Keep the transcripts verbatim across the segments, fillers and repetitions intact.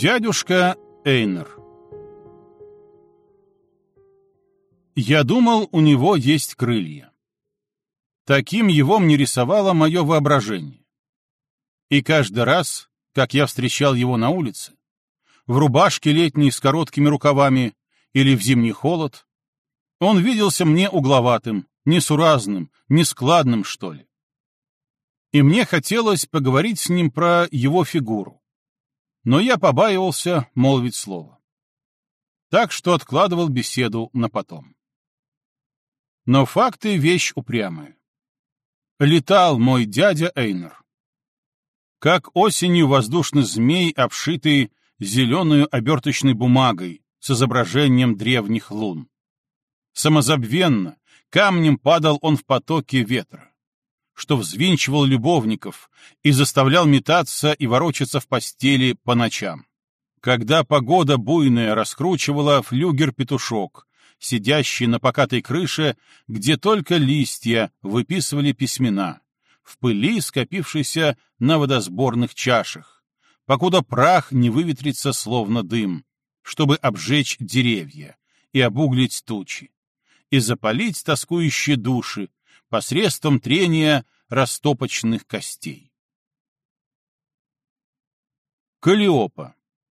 Дядюшка Эйнер. Я думал, у него есть крылья. Таким его мне рисовало мое воображение. И каждый раз, как я встречал его на улице, в рубашке летней с короткими рукавами или в зимний холод, он виделся мне угловатым, несуразным, нескладным, что ли. И мне хотелось поговорить с ним про его фигуру. Но я побаивался молвить слово. Так что откладывал беседу на потом. Но факты — вещь упрямая. Летал мой дядя Эйнер. Как осенью воздушный змей, обшитый зеленую оберточной бумагой с изображением древних лун. Самозабвенно камнем падал он в потоки ветра, что взвинчивал любовников и заставлял метаться и ворочаться в постели по ночам. Когда погода буйная раскручивала флюгер-петушок, сидящий на покатой крыше, где только листья выписывали письмена, в пыли, скопившейся на водосборных чашах, покуда прах не выветрится словно дым, чтобы обжечь деревья и обуглить тучи, и запалить тоскующие души посредством трения растопочных костей. Каллиопа.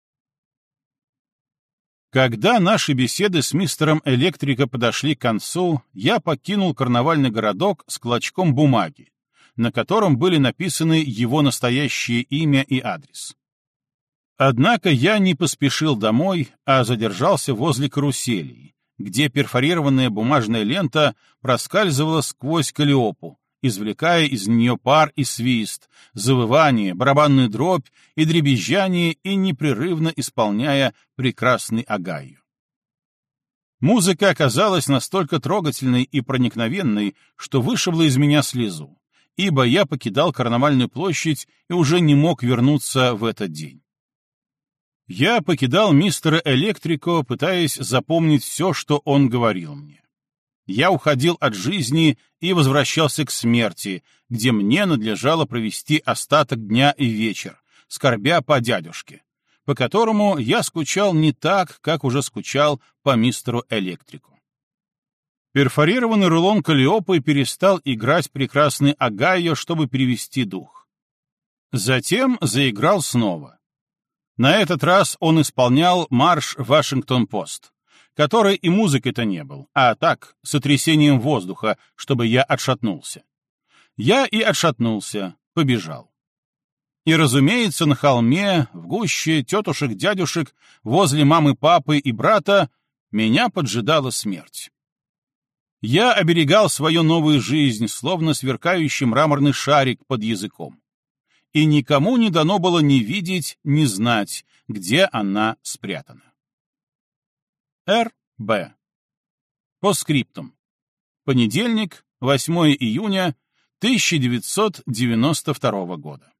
Когда наши беседы с мистером Электрика подошли к концу, я покинул карнавальный городок с клочком бумаги, на котором были написаны его настоящее имя и адрес. Однако я не поспешил домой, а задержался возле каруселей, где перфорированная бумажная лента проскальзывала сквозь Каллиопу, извлекая из нее пар и свист, завывание, барабанную дробь и дребезжание и непрерывно исполняя прекрасный агаю. Музыка оказалась настолько трогательной и проникновенной, что вышибла из меня слезу, ибо я покидал Карнавальную площадь и уже не мог вернуться в этот день. Я покидал мистера Электрико, пытаясь запомнить все, что он говорил мне. Я уходил от жизни и возвращался к смерти, где мне надлежало провести остаток дня и вечер, скорбя по дядюшке, по которому я скучал не так, как уже скучал по мистеру Электрику. Перфорированный рулон Каллиопы перестал играть прекрасный агайо, чтобы перевести дух. Затем заиграл снова. На этот раз он исполнял марш «Вашингтон-Пост», который и музыкой-то не был, а так, сотрясением воздуха, чтобы я отшатнулся. Я и отшатнулся, побежал. И, разумеется, на холме, в гуще тетушек-дядюшек, возле мамы, папы и брата, меня поджидала смерть. Я оберегал свою новую жизнь, словно сверкающий мраморный шарик под языком. И никому не дано было ни видеть, ни знать, где она спрятана. Р. Б. Постскриптум. Понедельник, восьмое июня тысяча девятьсот девяносто второго года.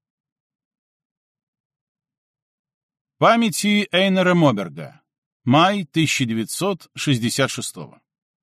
Памяти Эйнера Моберга. Май тысяча девятьсот шестьдесят шестого.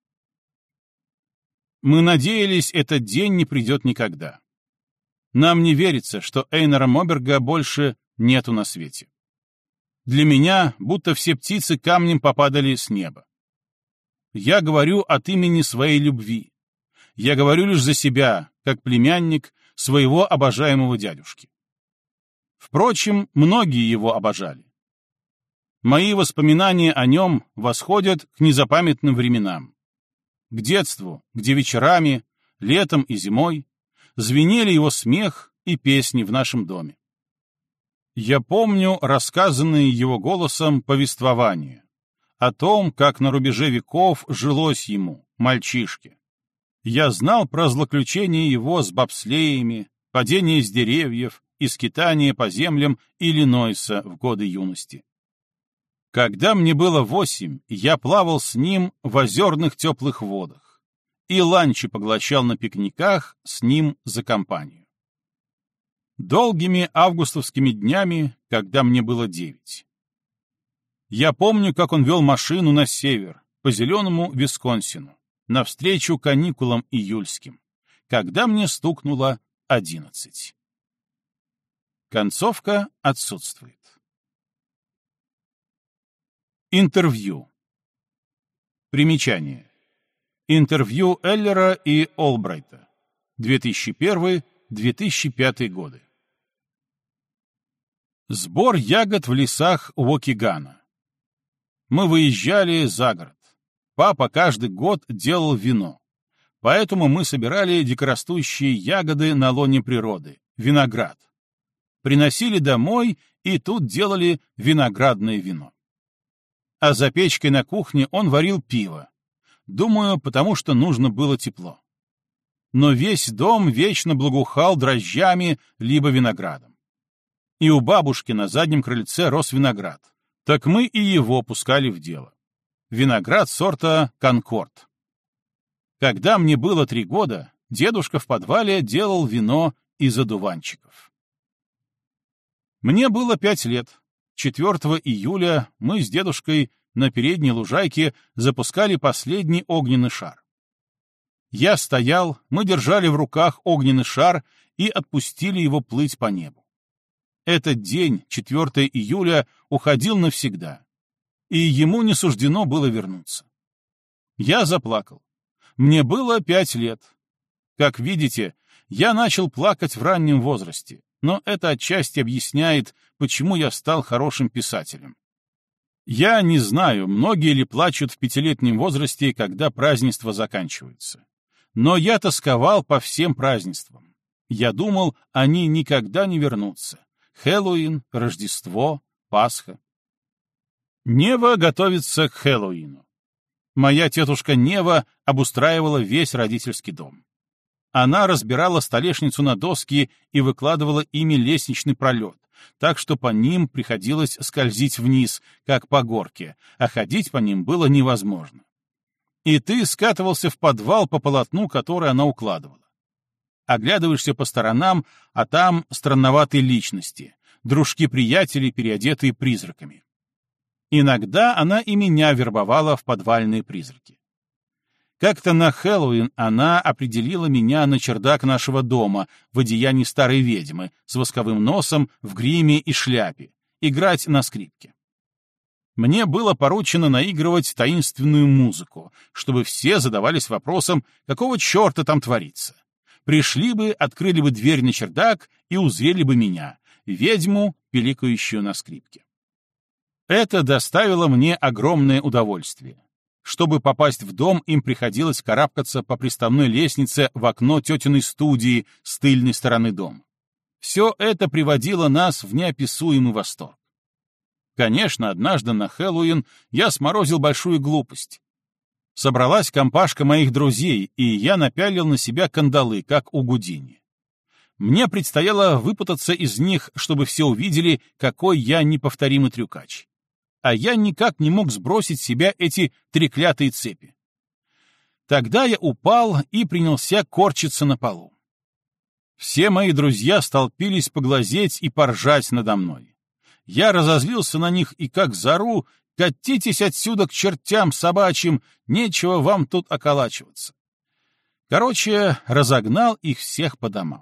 Мы надеялись, этот день не придет никогда. Нам не верится, что Эйнера Моберга больше нету на свете. Для меня будто все птицы камнем попадали с неба. Я говорю от имени своей любви. Я говорю лишь за себя, как племянник своего обожаемого дядюшки. Впрочем, многие его обожали. Мои воспоминания о нем восходят к незапамятным временам. К детству, где вечерами, летом и зимой звенели его смех и песни в нашем доме. Я помню рассказанные его голосом повествования о том, как на рубеже веков жилось ему, мальчишке. Я знал про злоключения его с бобслеями, падение с деревьев и скитание по землям Иллинойса в годы юности. Когда мне было восемь, я плавал с ним в озерных теплых водах и ланчи поглощал на пикниках с ним за компанию. Долгими августовскими днями, когда мне было девять. Я помню, как он вел машину на север, по зеленому Висконсину, навстречу каникулам июльским, когда мне стукнуло одиннадцать. Концовка отсутствует. Интервью. Примечание. Интервью Эллера и Олбрайта. две тысячи первый — две тысячи пятый годы. Сбор ягод в лесах Уокигана. Мы выезжали за город. Папа каждый год делал вино. Поэтому мы собирали дикорастущие ягоды на лоне природы, виноград. Приносили домой и тут делали виноградное вино. А за печкой на кухне он варил пиво. Думаю, потому что нужно было тепло. Но весь дом вечно благоухал дрожжами либо виноградом. И у бабушки на заднем крыльце рос виноград. Так мы и его пускали в дело. Виноград сорта «Конкорд». Когда мне было три года, дедушка в подвале делал вино из одуванчиков. Мне было пять лет. четвёртого июля мы с дедушкой на передней лужайке запускали последний огненный шар. Я стоял, мы держали в руках огненный шар и отпустили его плыть по небу. Этот день, четвёртого июля, уходил навсегда, и ему не суждено было вернуться. Я заплакал. Мне было пять лет. Как видите, я начал плакать в раннем возрасте, но это отчасти объясняет, почему я стал хорошим писателем. Я не знаю, многие ли плачут в пятилетнем возрасте, когда празднества заканчиваются. Но я тосковал по всем празднествам. Я думал, они никогда не вернутся. Хэллоуин, Рождество, Пасха. Нева готовится к Хэллоуину. Моя тетушка Нева обустраивала весь родительский дом. Она разбирала столешницу на доски и выкладывала ими лестничный пролет, так что по ним приходилось скользить вниз, как по горке, а ходить по ним было невозможно. И ты скатывался в подвал по полотну, которое она укладывала. Оглядываешься по сторонам, а там странноватые личности, дружки-приятели, переодетые призраками. Иногда она и меня вербовала в подвальные призраки. Как-то на Хэллоуин она определила меня на чердак нашего дома в одеянии старой ведьмы с восковым носом, в гриме и шляпе, играть на скрипке. Мне было поручено наигрывать таинственную музыку, чтобы все задавались вопросом, какого черта там творится. Пришли бы, открыли бы дверь на чердак и узрели бы меня, ведьму, пиликающую на скрипке. Это доставило мне огромное удовольствие. Чтобы попасть в дом, им приходилось карабкаться по приставной лестнице в окно тетиной студии с тыльной стороны дома. Все это приводило нас в неописуемый восторг. Конечно, однажды на Хэллоуин я сморозил большую глупость. Собралась компашка моих друзей, и я напялил на себя кандалы, как у Гудини. Мне предстояло выпутаться из них, чтобы все увидели, какой я неповторимый трюкач. А я никак не мог сбросить с себя эти треклятые цепи. Тогда я упал и принялся корчиться на полу. Все мои друзья столпились поглазеть и поржать надо мной. Я разозлился на них и как заору: «Катитесь отсюда к чертям собачьим, нечего вам тут околачиваться». Короче, разогнал их всех по домам.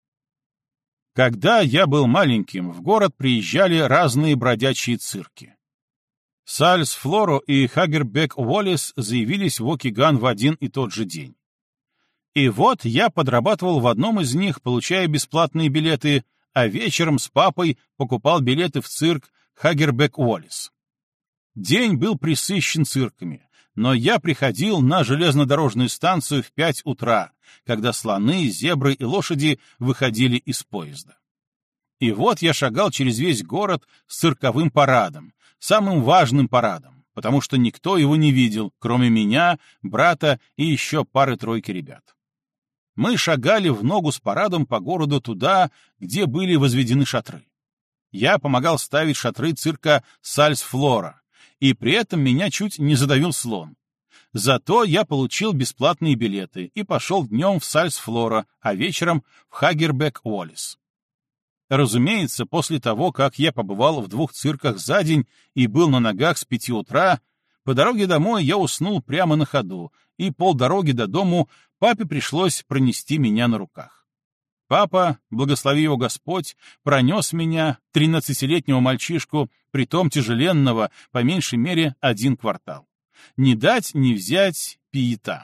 Когда я был маленьким, в город приезжали разные бродячие цирки. Сальс Флоро и Хагербек Уоллес заявились в Уокиган в один и тот же день. И вот я подрабатывал в одном из них, получая бесплатные билеты, а вечером с папой покупал билеты в цирк Хагербек Уоллес. День был пресыщен цирками, но я приходил на железнодорожную станцию в пять утра, когда слоны, зебры и лошади выходили из поезда. И вот я шагал через весь город с цирковым парадом, самым важным парадом, потому что никто его не видел, кроме меня, брата и еще пары-тройки ребят. Мы шагали в ногу с парадом по городу туда, где были возведены шатры. Я помогал ставить шатры цирка Сальс Флора, и при этом меня чуть не задавил слон. Зато я получил бесплатные билеты и пошел днем в Сальс Флора, а вечером в Хагербек Уоллес. Разумеется, после того, как я побывал в двух цирках за день и был на ногах с пяти утра, по дороге домой я уснул прямо на ходу, и полдороги до дому папе пришлось пронести меня на руках. Папа, благослови его Господь, пронес меня, тринадцатилетнего мальчишку, притом тяжеленного, по меньшей мере, один квартал. Не дать, не взять пиета.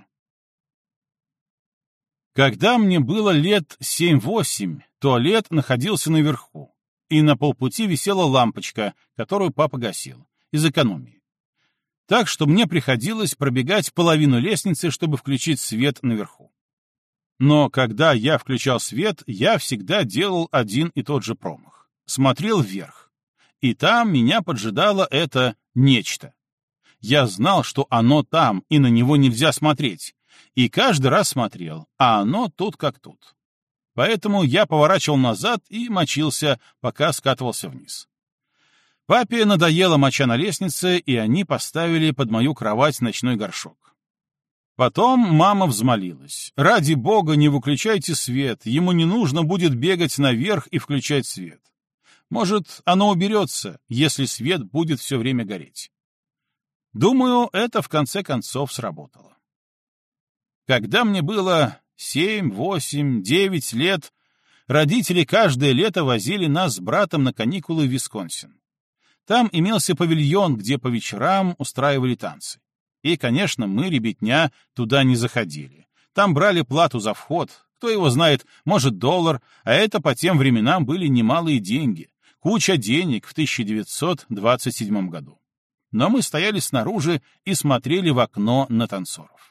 Когда мне было лет семь-восемь, туалет находился наверху, и на полпути висела лампочка, которую папа гасил, из экономии. Так что мне приходилось пробегать половину лестницы, чтобы включить свет наверху. Но когда я включал свет, я всегда делал один и тот же промах. Смотрел вверх. И там меня поджидало это нечто. Я знал, что оно там, и на него нельзя смотреть. И каждый раз смотрел, а оно тут как тут. Поэтому я поворачивал назад и мочился, пока скатывался вниз. Папе надоело моча на лестнице, и они поставили под мою кровать ночной горшок. Потом мама взмолилась. «Ради бога, не выключайте свет, ему не нужно будет бегать наверх и включать свет. Может, оно уберется, если свет будет все время гореть». Думаю, это в конце концов сработало. Когда мне было семь, восемь, девять лет, родители каждое лето возили нас с братом на каникулы в Висконсин. Там имелся павильон, где по вечерам устраивали танцы. И, конечно, мы, ребятня, туда не заходили. Там брали плату за вход, кто его знает, может, доллар, а это по тем временам были немалые деньги, куча денег в тысяча девятьсот двадцать седьмом году. Но мы стояли снаружи и смотрели в окно на танцоров.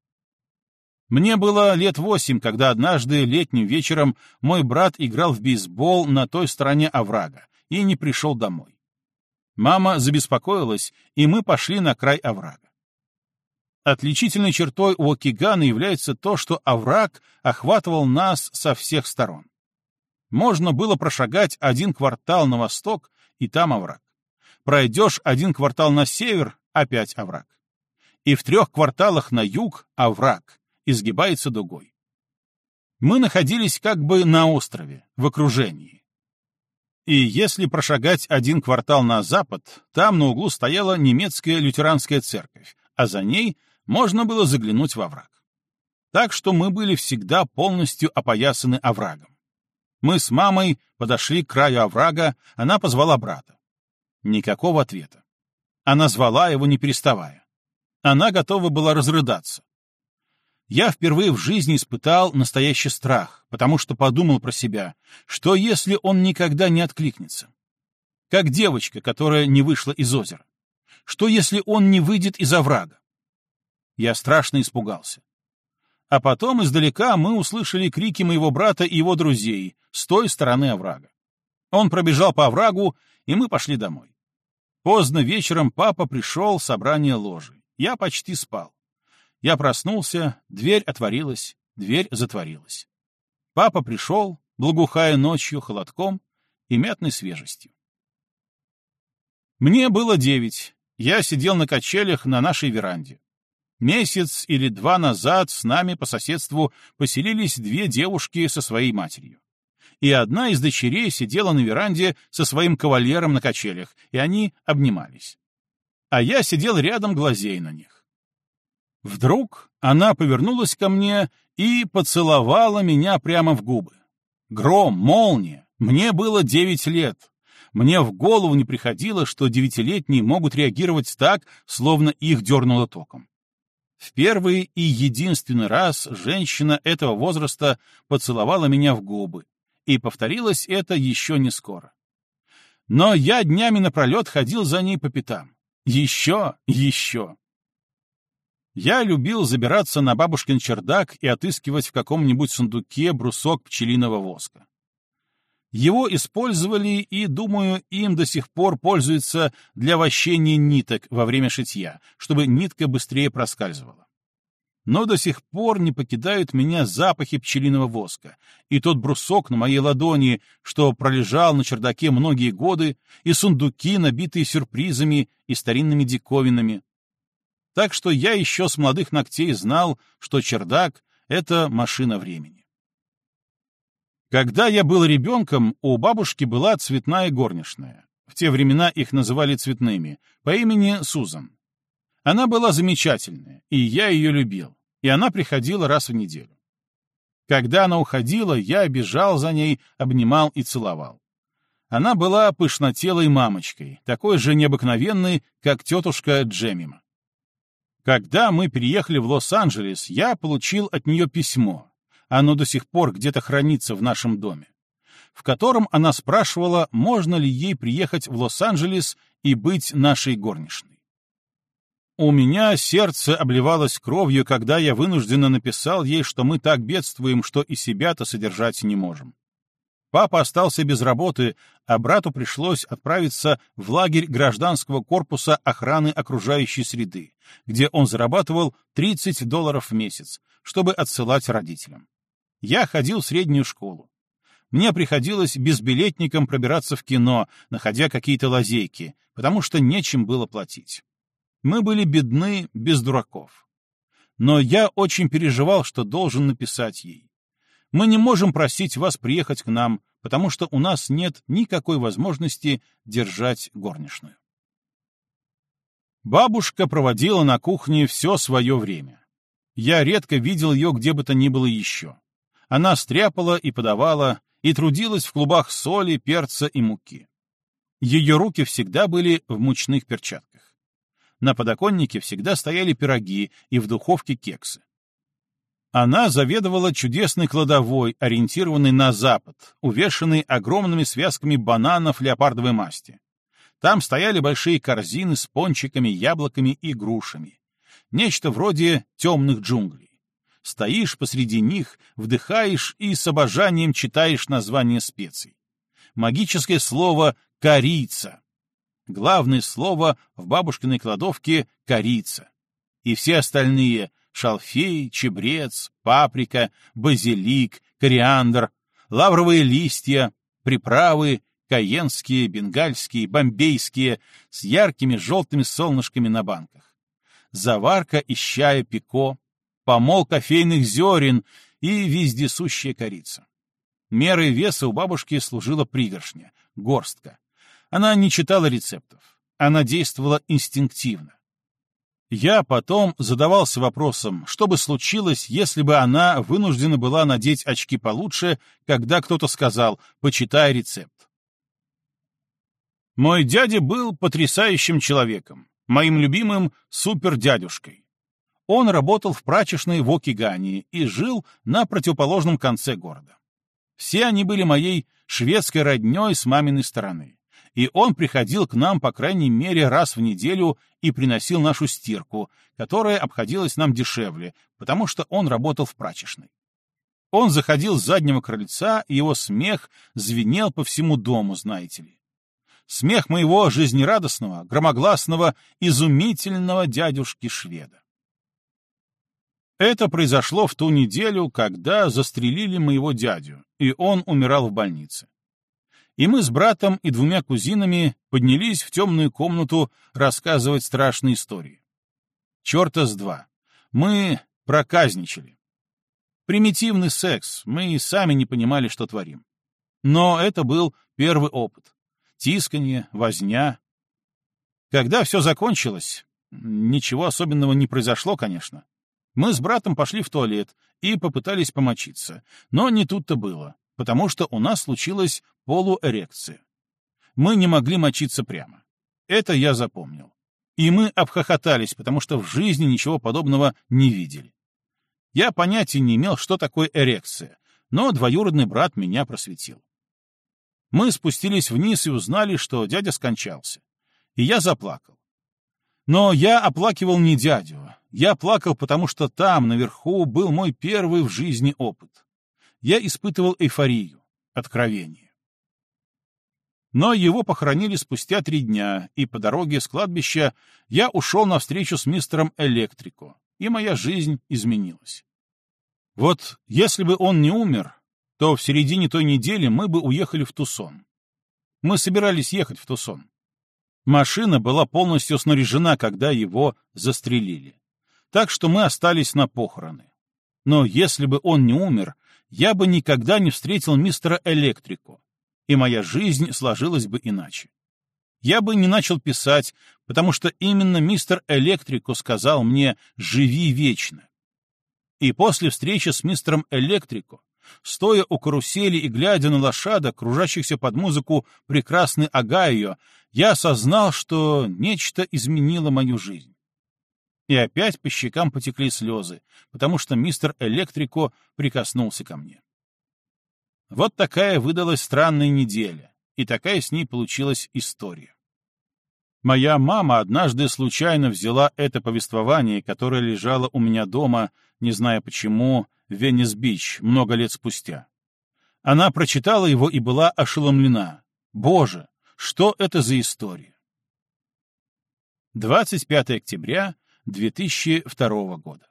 Мне было лет восемь, когда однажды летним вечером мой брат играл в бейсбол на той стороне оврага и не пришел домой. Мама забеспокоилась, и мы пошли на край оврага. Отличительной чертой у Окигана является то, что овраг охватывал нас со всех сторон. Можно было прошагать один квартал на восток, и там овраг. Пройдешь один квартал на север — опять овраг. И в трех кварталах на юг — овраг, изгибается дугой. Мы находились как бы на острове, в окружении. И если прошагать один квартал на запад, там на углу стояла немецкая лютеранская церковь, а за ней можно было заглянуть во овраг. Так что мы были всегда полностью опоясаны оврагом. Мы с мамой подошли к краю оврага, она позвала брата. Никакого ответа. Она звала его, не переставая. Она готова была разрыдаться. Я впервые в жизни испытал настоящий страх, потому что подумал про себя, что если он никогда не откликнется? Как девочка, которая не вышла из озера. Что если он не выйдет из оврага? Я страшно испугался. А потом издалека мы услышали крики моего брата и его друзей с той стороны оврага. Он пробежал по оврагу, и мы пошли домой. Поздно вечером папа пришел в собрание ложи. Я почти спал. Я проснулся, дверь отворилась, дверь затворилась. Папа пришел, благоухая ночью холодком и мятной свежестью. Мне было девять. Я сидел на качелях на нашей веранде. Месяц или два назад с нами по соседству поселились две девушки со своей матерью. И одна из дочерей сидела на веранде со своим кавалером на качелях, и они обнимались. А я сидел рядом, глазея на них. Вдруг она повернулась ко мне и поцеловала меня прямо в губы. Гром, молния. Мне было девять лет. Мне в голову не приходило, что девятилетние могут реагировать так, словно их дернуло током. В первый и единственный раз женщина этого возраста поцеловала меня в губы, и повторилось это еще не скоро. Но я днями напролет ходил за ней по пятам. Еще, еще. Я любил забираться на бабушкин чердак и отыскивать в каком-нибудь сундуке брусок пчелиного воска. Его использовали, и, думаю, им до сих пор пользуются для вощения ниток во время шитья, чтобы нитка быстрее проскальзывала. Но до сих пор не покидают меня запахи пчелиного воска, и тот брусок на моей ладони, что пролежал на чердаке многие годы, и сундуки, набитые сюрпризами и старинными диковинами. Так что я еще с молодых ногтей знал, что чердак — это машина времени. Когда я был ребенком, у бабушки была цветная горничная. В те времена их называли цветными, по имени Сузан. Она была замечательная, и я ее любил, и она приходила раз в неделю. Когда она уходила, я бежал за ней, обнимал и целовал. Она была пышнотелой мамочкой, такой же необыкновенной, как тетушка Джемима. Когда мы переехали в Лос-Анджелес, я получил от нее письмо, оно до сих пор где-то хранится в нашем доме, в котором она спрашивала, можно ли ей приехать в Лос-Анджелес и быть нашей горничной. У меня сердце обливалось кровью, когда я вынужденно написал ей, что мы так бедствуем, что и себя-то содержать не можем. Папа остался без работы, а брату пришлось отправиться в лагерь гражданского корпуса охраны окружающей среды, где он зарабатывал тридцать долларов в месяц, чтобы отсылать родителям. Я ходил в среднюю школу. Мне приходилось безбилетникам пробираться в кино, находя какие-то лазейки, потому что нечем было платить. Мы были бедны, без дураков. Но я очень переживал, что должен написать ей. Мы не можем просить вас приехать к нам, потому что у нас нет никакой возможности держать горничную. Бабушка проводила на кухне все свое время. Я редко видел ее где бы то ни было еще. Она стряпала и подавала, и трудилась в клубах соли, перца и муки. Ее руки всегда были в мучных перчатках. На подоконнике всегда стояли пироги и в духовке кексы. Она заведовала чудесной кладовой, ориентированной на запад, увешанной огромными связками бананов леопардовой масти. Там стояли большие корзины с пончиками, яблоками и грушами. Нечто вроде темных джунглей. Стоишь посреди них, вдыхаешь и с обожанием читаешь название специй. Магическое слово «корица». Главное слово в бабушкиной кладовке — корица. И все остальные — шалфей, чебрец, паприка, базилик, кориандр, лавровые листья, приправы, кайенские, бенгальские, бомбейские, с яркими желтыми солнышками на банках. Заварка из чая пико, помол кофейных зерен и вездесущая корица. Мерой веса у бабушки служила пригоршня, горстка. Она не читала рецептов, она действовала инстинктивно. Я потом задавался вопросом, что бы случилось, если бы она вынуждена была надеть очки получше, когда кто-то сказал «почитай рецепт». Мой дядя был потрясающим человеком, моим любимым супердядюшкой. Он работал в прачечной в Окигане и жил на противоположном конце города. Все они были моей шведской роднёй с маминой стороны. И он приходил к нам, по крайней мере, раз в неделю и приносил нашу стирку, которая обходилась нам дешевле, потому что он работал в прачечной. Он заходил с заднего крыльца, и его смех звенел по всему дому, знаете ли. Смех моего жизнерадостного, громогласного, изумительного дядюшки-шведа. Это произошло в ту неделю, когда застрелили моего дядю, и он умирал в больнице. И мы с братом и двумя кузинами поднялись в темную комнату рассказывать страшные истории. Черта с два. Мы проказничали. Примитивный секс, мы и сами не понимали, что творим. Но это был первый опыт. Тисканье, возня. Когда все закончилось, ничего особенного не произошло, конечно. Мы с братом пошли в туалет и попытались помочиться, но не тут-то было, потому что у нас случилась полуэрекция. Мы не могли мочиться прямо. Это я запомнил. И мы обхохотались, потому что в жизни ничего подобного не видели. Я понятия не имел, что такое эрекция, но двоюродный брат меня просветил. Мы спустились вниз и узнали, что дядя скончался. И я заплакал. Но я оплакивал не дядю. Я плакал, потому что там, наверху, был мой первый в жизни опыт. Я испытывал эйфорию, откровение. Но его похоронили спустя три дня, и по дороге с кладбища я ушел на встречу с мистером Электрико, и моя жизнь изменилась. Вот если бы он не умер, то в середине той недели мы бы уехали в Тусон. Мы собирались ехать в Тусон. Машина была полностью снаряжена, когда его застрелили. Так что мы остались на похороны. Но если бы он не умер, я бы никогда не встретил мистера Электрико, и моя жизнь сложилась бы иначе. Я бы не начал писать, потому что именно мистер Электрико сказал мне «живи вечно». И после встречи с мистером Электрико, стоя у карусели и глядя на лошадок, кружащихся под музыку прекрасной Огайо, я осознал, что нечто изменило мою жизнь. И опять по щекам потекли слезы, потому что мистер Электрико прикоснулся ко мне. Вот такая выдалась странная неделя, и такая с ней получилась история. Моя мама однажды случайно взяла это повествование, которое лежало у меня дома, не зная почему, в Венес-Бич много лет спустя. Она прочитала его и была ошеломлена. Боже, что это за история? двадцать пятое октября две тысячи второго года.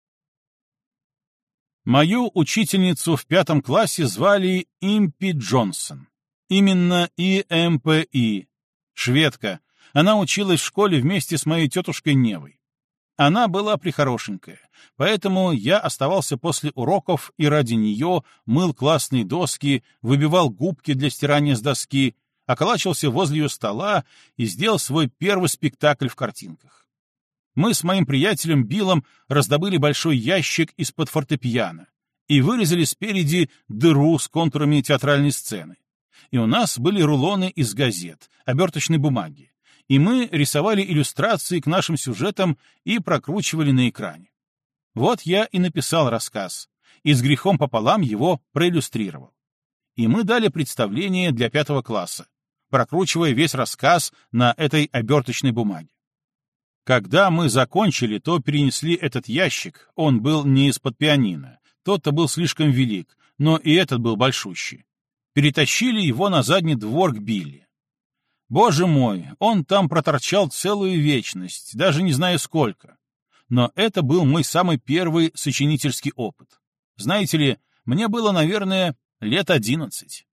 Мою учительницу в пятом классе звали Импи Джонсон. Именно И М П И. Шведка. Она училась в школе вместе с моей тетушкой Невой. Она была прихорошенькая, поэтому я оставался после уроков и ради нее мыл классные доски, выбивал губки для стирания с доски, околачивался возле ее стола и сделал свой первый спектакль в картинках. Мы с моим приятелем Биллом раздобыли большой ящик из-под фортепиано и вырезали спереди дыру с контурами театральной сцены. И у нас были рулоны из газет, оберточной бумаги, и мы рисовали иллюстрации к нашим сюжетам и прокручивали на экране. Вот я и написал рассказ, и с грехом пополам его проиллюстрировал. И мы дали представление для пятого класса, прокручивая весь рассказ на этой оберточной бумаге. Когда мы закончили, то перенесли этот ящик, он был не из-под пианино, тот-то был слишком велик, но и этот был большущий. Перетащили его на задний двор к Билли. Боже мой, он там проторчал целую вечность, даже не знаю сколько. Но это был мой самый первый сочинительский опыт. Знаете ли, мне было, наверное, лет одиннадцать.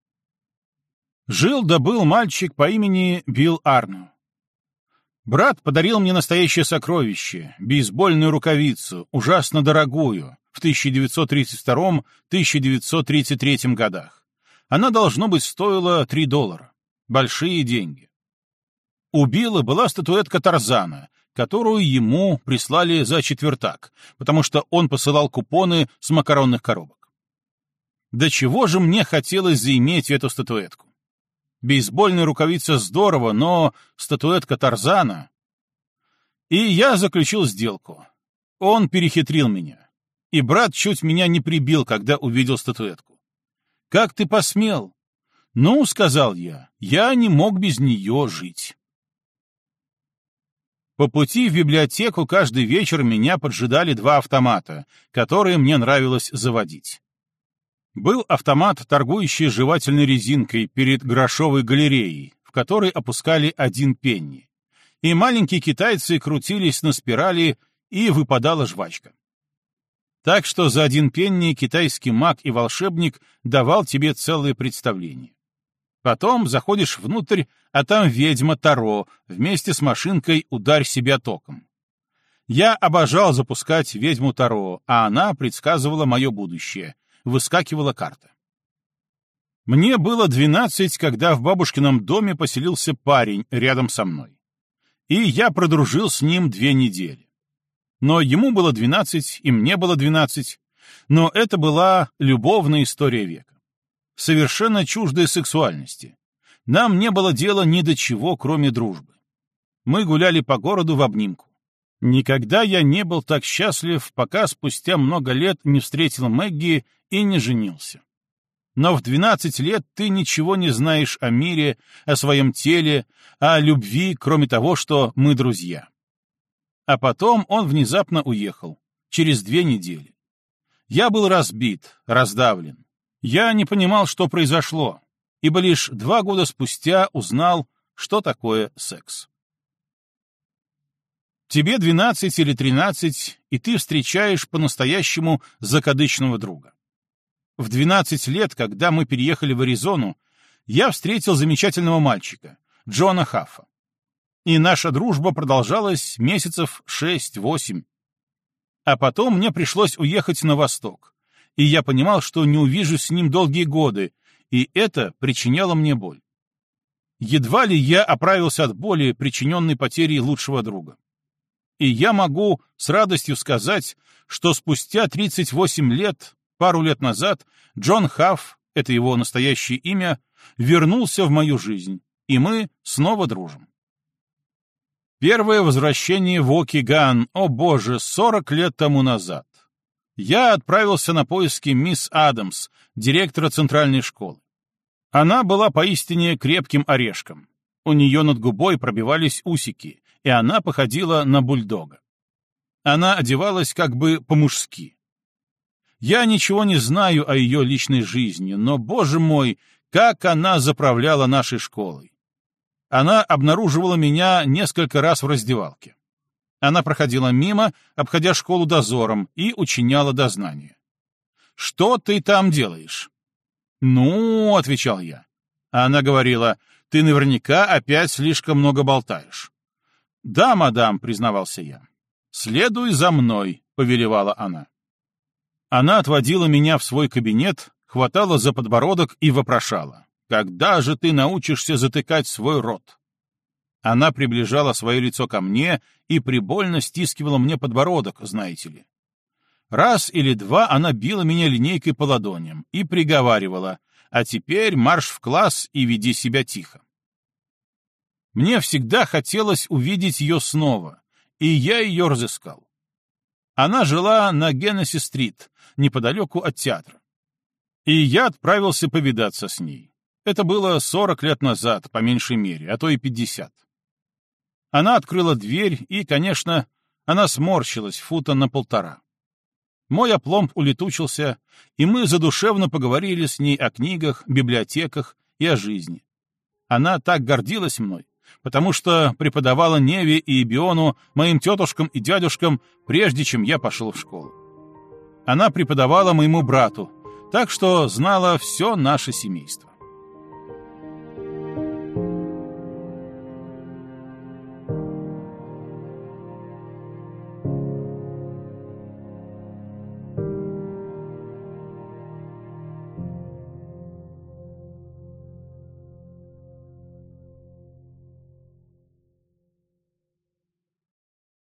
Жил да был мальчик по имени Билл Арно. Брат подарил мне настоящее сокровище — бейсбольную рукавицу, ужасно дорогую, в тысяча девятьсот тридцать втором — тысяча девятьсот тридцать третьем годах. Она, должно быть, стоила три доллара. Большие деньги. У Билла была статуэтка Тарзана, которую ему прислали за четвертак, потому что он посылал купоны с макаронных коробок. До чего же мне хотелось заиметь эту статуэтку? Бейсбольная рукавица здорово, но статуэтка Тарзана... И я заключил сделку. Он перехитрил меня. И брат чуть меня не прибил, когда увидел статуэтку. «Как ты посмел?» «Ну, — сказал я, — я не мог без нее жить». По пути в библиотеку каждый вечер меня поджидали два автомата, которые мне нравилось заводить. Был автомат, торгующий жевательной резинкой перед грошовой галереей, в которой опускали один пенни, и маленькие китайцы крутились на спирали, и выпадала жвачка. Так что за один пенни китайский маг и волшебник давал тебе целое представление. Потом заходишь внутрь, а там ведьма Таро вместе с машинкой «Ударь себя током». Я обожал запускать ведьму Таро, а она предсказывала мое будущее. Выскакивала карта. Мне было двенадцать, когда в бабушкином доме поселился парень рядом со мной. И я продружил с ним две недели. Но ему было двенадцать, и мне было двенадцать. Но это была любовная история века. Совершенно чуждой сексуальности. Нам не было дела ни до чего, кроме дружбы. Мы гуляли по городу в обнимку. Никогда я не был так счастлив, пока спустя много лет не встретил Мэгги и не женился. Но в двенадцать лет ты ничего не знаешь о мире, о своем теле, о любви, кроме того, что мы друзья. А потом он внезапно уехал, через две недели. Я был разбит, раздавлен. Я не понимал, что произошло, ибо лишь два года спустя узнал, что такое секс. Тебе двенадцать или тринадцать, и ты встречаешь по-настоящему закадычного друга. В двенадцать лет, когда мы переехали в Аризону, я встретил замечательного мальчика, Джона Хаффа. И наша дружба продолжалась месяцев шесть-восемь. А потом мне пришлось уехать на восток. И я понимал, что не увижусь с ним долгие годы, и это причиняло мне боль. Едва ли я оправился от боли, причиненной потерей лучшего друга. И я могу с радостью сказать, что спустя тридцать восемь лет, пару лет назад, Джон Хафф, это его настоящее имя, вернулся в мою жизнь, и мы снова дружим. Первое возвращение в Окиган, о боже, сорок лет тому назад. Я отправился на поиски мисс Адамс, директора центральной школы. Она была поистине крепким орешком. У нее над губой пробивались усики, и она походила на бульдога. Она одевалась как бы по-мужски. Я ничего не знаю о ее личной жизни, но, боже мой, как она заправляла нашей школой. Она обнаруживала меня несколько раз в раздевалке. Она проходила мимо, обходя школу дозором, и учиняла дознание. «Что ты там делаешь?» «Ну», — отвечал я. А она говорила: «Ты наверняка опять слишком много болтаешь». «Да, мадам», — признавался я. «Следуй за мной», — повелевала она. Она отводила меня в свой кабинет, хватала за подбородок и вопрошала: «Когда же ты научишься затыкать свой рот?» Она приближала свое лицо ко мне и прибольно стискивала мне подбородок, знаете ли. Раз или два она била меня линейкой по ладоням и приговаривала: «А теперь марш в класс и веди себя тихо». Мне всегда хотелось увидеть ее снова, и я ее разыскал. Она жила на Геннесси-стрит, неподалеку от театра. И я отправился повидаться с ней. Это было сорок лет назад, по меньшей мере, а то и пятьдесят. Она открыла дверь, и, конечно, она сморщилась фута на полтора. Мой опломб улетучился, и мы задушевно поговорили с ней о книгах, библиотеках и о жизни. Она так гордилась мной, потому что преподавала Неве и Биону, моим тетушкам и дядюшкам, прежде чем я пошел в школу. Она преподавала моему брату, так что знала все наше семейство.